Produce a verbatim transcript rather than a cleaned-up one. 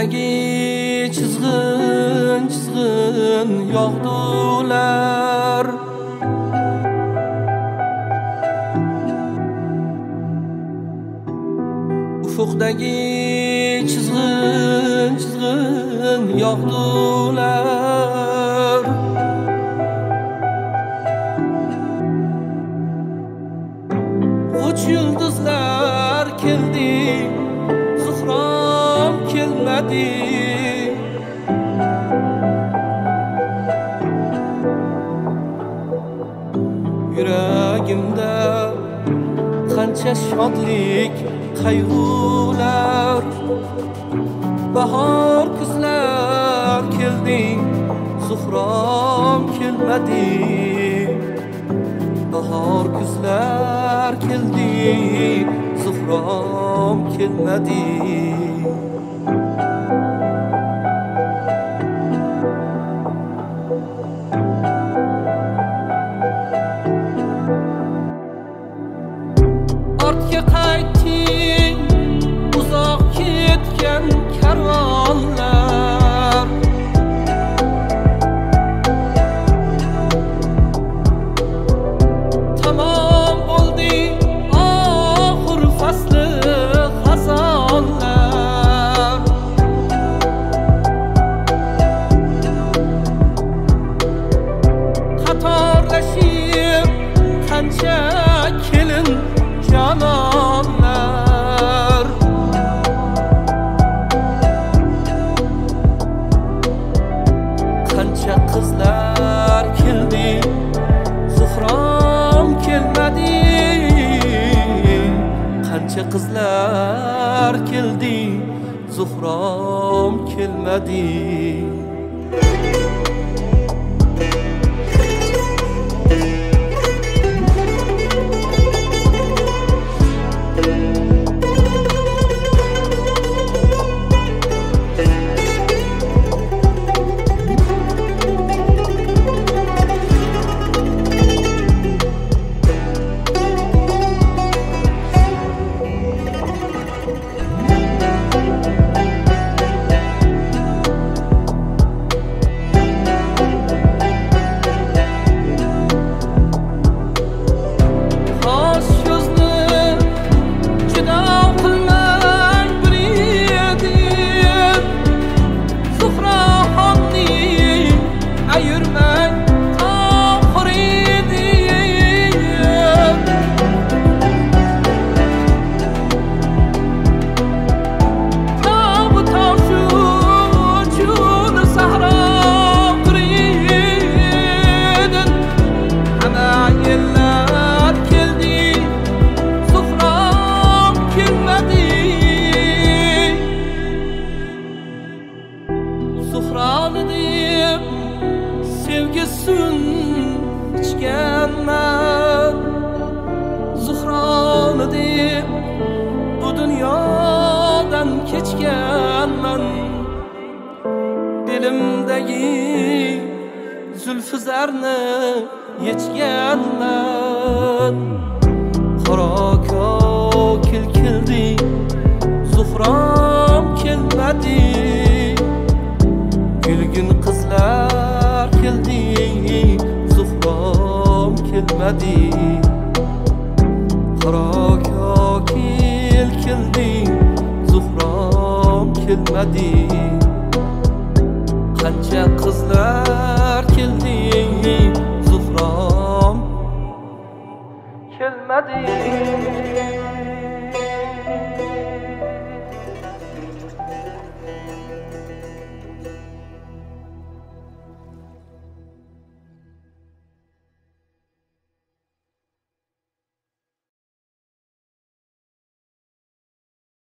Ufukdagi chizg'in chizg'in yog'dular. Ufukdagi chizg'in chizg'in yog'dular. Uch yulduzlar keldi, Zuhrom kelmadi. Yuragimda qancha shodlik, qayg'ular. Bahor kuzlar keldi, Zuhrom kelmadi. Bahor kuzlar keldi, Zuhrom kelmadi. Ortga qayting, uzoq ketgan karvonlar. Tamom bo'ldi oxir fasli xazonlar. Qatorlashib qancha kelin janonlar. Qancha qizlar keldi, Zuhrom kelmadi. Qancha qizlar keldi, Zuhrom kelmadi. Zuhroni deb sevgisin ichganman. Zuhroni deb bu dunyodan kechganman. Dilimdagi zulfi zarni yechganman. Qora kokil keldi, Zuhrom kelmadi. Gülgün qizlar keldi, Zuhrom kelmadi. Qora kokil keldi, Zuhrom kelmadi. Qancha qizlar keldi, Zuhrom kelmadi.